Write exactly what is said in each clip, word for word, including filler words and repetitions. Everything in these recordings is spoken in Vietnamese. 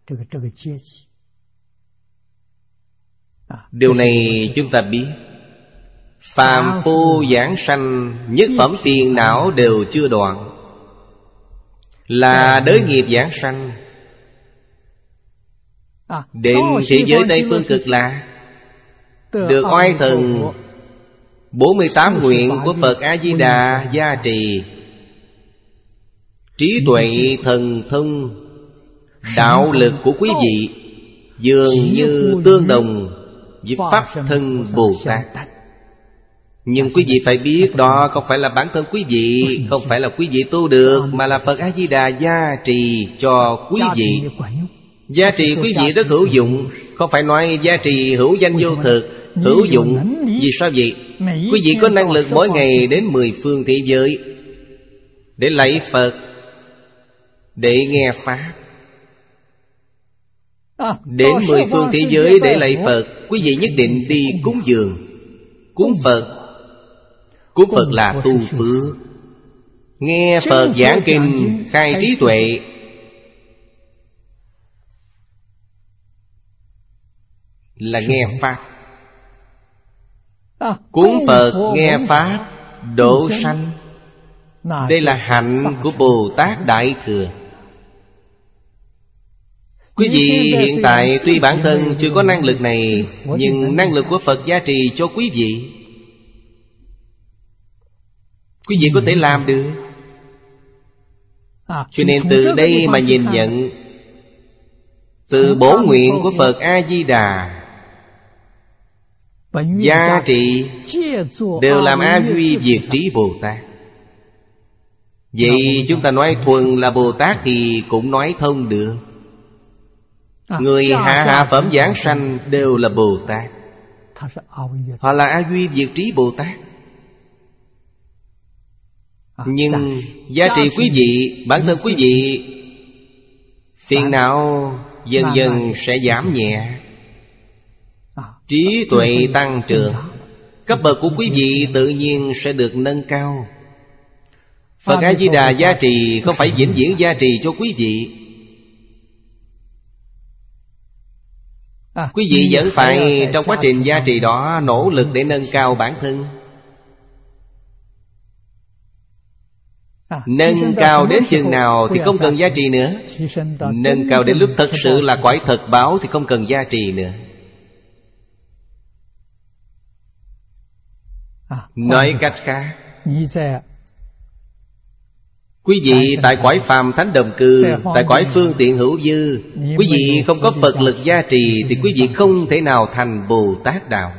Điều này chúng ta biết. Phàm phu giảng sanh, nhất phẩm phiền não đều chưa đoạn, là đới nghiệp giảng sanh. Đến thế giới Tây Phương Cực Lạc, được oai thần bốn mươi tám nguyện của Phật A-di-đà gia trì, trí tuệ thần thông, đạo lực của quý vị dường như tương đồng với Pháp thân Bồ Tát. Nhưng quý vị phải biết, đó không phải là bản thân quý vị, không phải là quý vị tu được, mà là Phật A-di-đà gia trì cho quý vị. Gia trì quý vị rất hữu dụng. Không phải nói gia trì hữu danh vô thực, hữu dụng. Vì sao vậy? Quý vị có năng lực mỗi ngày đến mười phương thế giới để lạy Phật, để nghe Pháp. Đến mười phương thế giới để lạy Phật, quý vị nhất định đi cúng dường. Cúng Phật, cúng Phật là tu phước. Nghe Phật giảng kinh, khai trí tuệ, là nghe Pháp. Cúng Phật nghe Pháp, độ sanh. Đây là hạnh của Bồ Tát Đại Thừa. Quý vị hiện tại tuy bản thân chưa có năng lực này, nhưng năng lực của Phật gia trì cho quý vị, quý vị có thể làm được. Cho nên từ đây mà nhìn nhận, từ bổ nguyện của Phật A-di-đà gia trị đều làm A Duy Diệt Trí Bồ Tát. Vậy chúng ta nói thuần là Bồ Tát thì cũng nói thông được. Người hạ hạ phẩm giảng sanh đều là Bồ Tát, họ là A Duy Diệt Trí Bồ Tát. Nhưng giá trị quý vị, bản thân quý vị phiền não dần dần sẽ giảm nhẹ, trí tuệ tăng trưởng, cấp bậc của quý vị tự nhiên sẽ được nâng cao. Phật A-di-đà gia trì không phải vĩnh viễn gia trì cho quý vị. Quý vị vẫn phải trong quá trình gia trì đó nỗ lực để nâng cao bản thân. Nâng cao đến chừng nào thì không cần gia trì nữa. Nâng cao đến lúc thật sự là cõi thật báo thì không cần gia trì nữa. Nói cách khác, quý vị tại cõi phàm thánh đồng cư, tại cõi phương tiện hữu dư, quý vị không có Phật lực gia trì thì quý vị không thể nào thành Bồ Tát Đạo.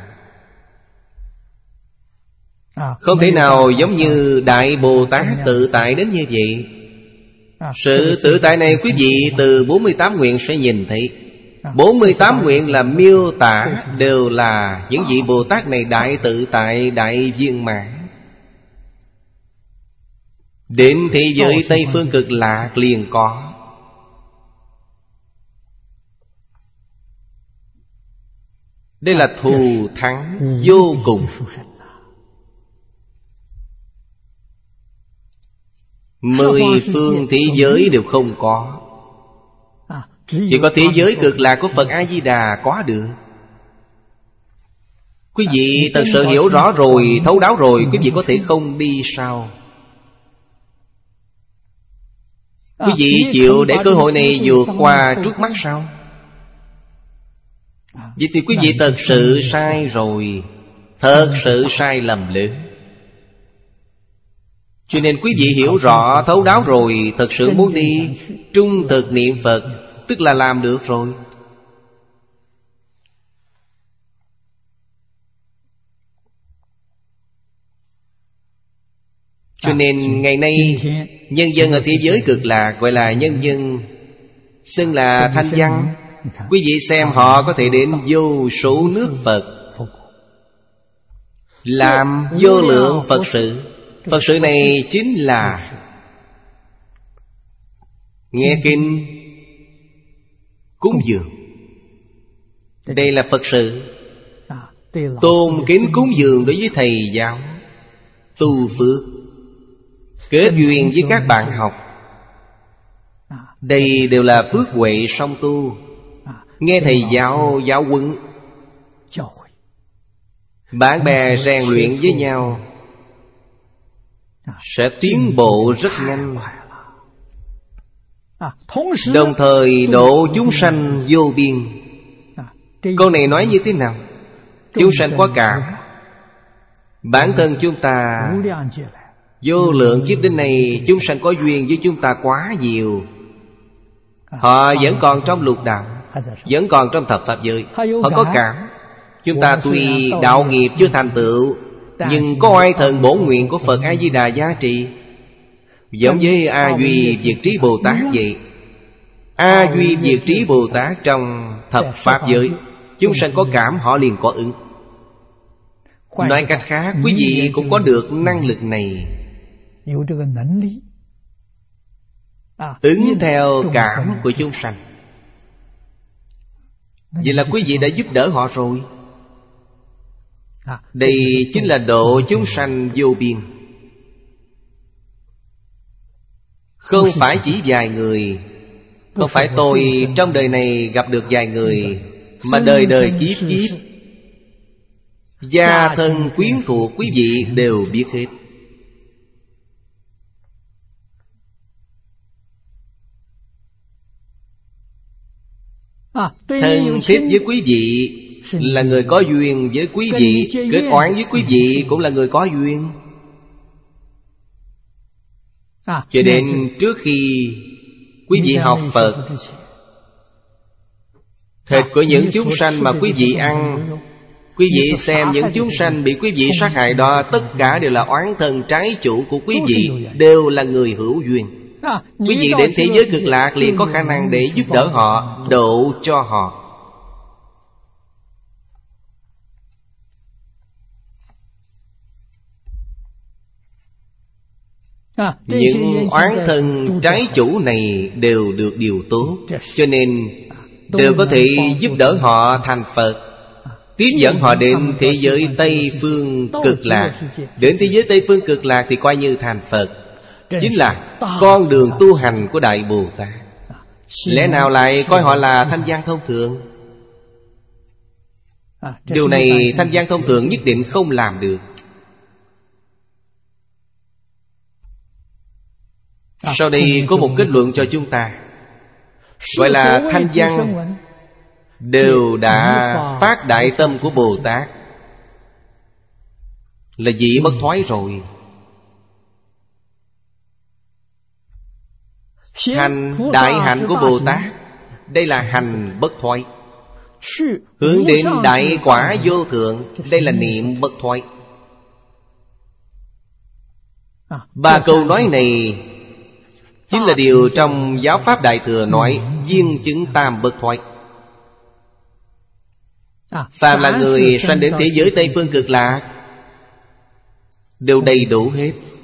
Không thể nào giống như Đại Bồ Tát tự tại đến như vậy. Sự tự tại này quý vị từ bốn mươi tám nguyện sẽ nhìn thấy. Bốn mươi tám nguyện là miêu tả, đều là những vị Bồ Tát này đại tự tại, đại viên mãn. Đến thế giới Tây Phương Cực Lạc liền có. Đây là thù thắng vô cùng. Mười phương thế giới đều không có. Chỉ có thế giới Cực Lạc của Phật A-di-đà có được. Quý vị thật sự hiểu rõ rồi, thấu đáo rồi, quý vị có thể không đi sao? Quý vị chịu để cơ hội này vượt qua trước mắt sao? Vậy thì quý vị thật sự sai rồi, thật sự sai lầm lớn. Cho nên quý vị hiểu rõ, thấu đáo rồi, thật sự muốn đi trung thực niệm Phật, tức là làm được rồi. Cho nên ngày nay nhân dân ở thế giới Cực Lạc gọi là nhân dân, xưng là thanh văn. Quý vị xem họ có thể đến vô số nước Phật, làm vô lượng Phật sự. Phật sự này chính là nghe kinh, cúng dường. Đây là Phật sự. Tôn kính cúng dường đối với thầy giáo, tu phước, kết duyên với các bạn học. Đây đều là phước huệ song tu. Nghe thầy giáo giáo huấn, bạn bè rèn luyện với nhau, sẽ tiến bộ rất nhanh. Đồng thời độ chúng sanh vô biên. Câu này nói như thế nào? Chúng sanh có cảm. Bản thân chúng ta vô lượng kiếp đến nay, chúng sanh có duyên với chúng ta quá nhiều. Họ vẫn còn trong lục đạo, vẫn còn trong thập pháp giới. Họ có cảm. Chúng ta tuy đạo nghiệp chưa thành tựu, nhưng có oai thần bổn nguyện của Phật A-di-đà giá trị. Giống với A Duy Diệt Trí Bồ Tát vậy. A Duy Diệt Trí Bồ Tát trong thập pháp giới, chúng sanh có cảm họ liền có ứng. Nói cách khác, quý vị cũng có được năng lực này, ứng theo cảm của chúng sanh. Vậy là quý vị đã giúp đỡ họ rồi. Đây chính là độ chúng sanh vô biên. Không phải chỉ vài người. Không phải tôi trong đời này gặp được vài người, mà đời đời kiếp kiếp, gia thân quyến thuộc quý vị đều biết hết. Thân thiết với quý vị là người có duyên với quý vị, kết oán với quý vị cũng là người có duyên. Cho đến trước khi quý vị học Phật, thịt của những chúng sanh mà quý vị ăn, quý vị xem những chúng sanh bị quý vị sát hại đó, tất cả đều là oán thân trái chủ của quý vị, đều là người hữu duyên. Quý vị đến thế giới cực lạc liền có khả năng để giúp đỡ họ, độ cho họ. Những oán thân trái chủ này đều được điều tốt, cho nên đều có thể giúp đỡ họ thành Phật, tiếp dẫn họ đến thế giới Tây Phương Cực Lạc. Đến thế giới Tây Phương Cực Lạc thì coi như thành Phật, chính là con đường tu hành của Đại Bồ Tát. Lẽ nào lại coi họ là thanh văn thông thường? Điều này thanh văn thông thường nhất định không làm được. Sau đây có một kết luận cho chúng ta, gọi là thanh văn đều đã phát đại tâm của Bồ Tát, là vị bất thoái rồi. Hành đại hạnh của Bồ Tát, đây là hành bất thoái. Hướng đến đại quả vô thượng, đây là niệm bất thoái. Ba câu nói này chính là điều trong giáo pháp Đại Thừa nói viên chứng tam bất thoái. Phàm là người sanh đến thế giới Tây Phương Cực Lạc đều đầy đủ hết.